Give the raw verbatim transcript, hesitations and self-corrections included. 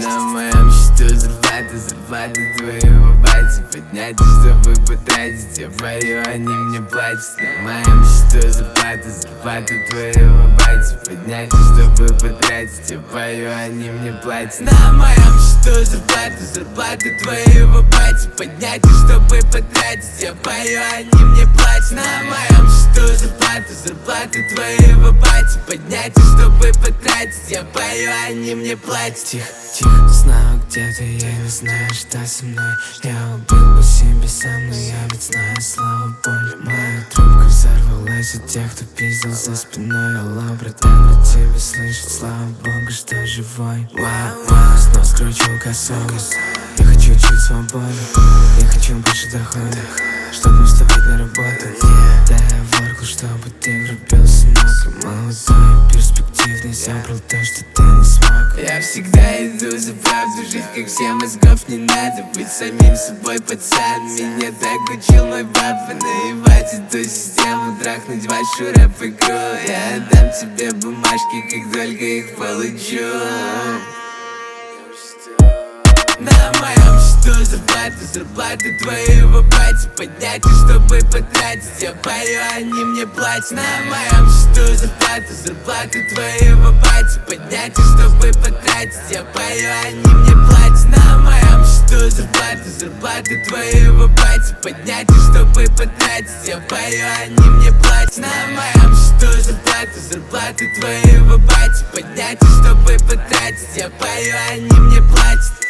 На моем счету зарплата, зарплата твоего бати. Поднять, чтобы потратить, я пою, они мне платят. На моем счету зарплата, зарплата твоего бати. Поднять, чтобы потратить, я пою, они мне платят. На моем счету зарплата, зарплата твоего бати. Поднять, чтобы потратить, я пою, они мне платят. На моем счету зарплата, зарплата твоего бати. Поднять, чтобы потратить, я пою, они мне платят. Тихо, тихо, знаю, где ты, я не знаю, что со мной. Я убил бы себе сам, но я ведь знаю слово боль. Моя трубка взорвалась от тех, кто пиздил за спиной. Алло, братан, рад тебя слышать, слава богу, что живой. Вау, вау, снова скручу косу. Я хочу чуть свободу, я хочу больше дохода, чтоб не вставать на работу. Да, я воркал, чтобы ты врубился ног. Молодой, перспективный, забрал то, что ты не смог. Я всегда иду за правду, жить как все, мозгов не надо. Быть самим собой, пацан, меня так учил мой папа. Наебать эту систему, трахнуть вашу рэп-игру. Я отдам тебе бумажки, как только их получу. На моем счету зарплата, зарплата твоего бати. Поднять, чтобы потратить, я пою, они мне платят. На моем счету зарплата, зарплата твоего бати. Поднять, чтобы потратить, я пою, они мне платят. На моем счету зарплата, зарплата твоего бати. Поднять, чтобы потратить, я пою, они мне платят. На моем счету зарплата, зарплата твоего бати. Поднять, чтобы потратить, я пою, они мне платят.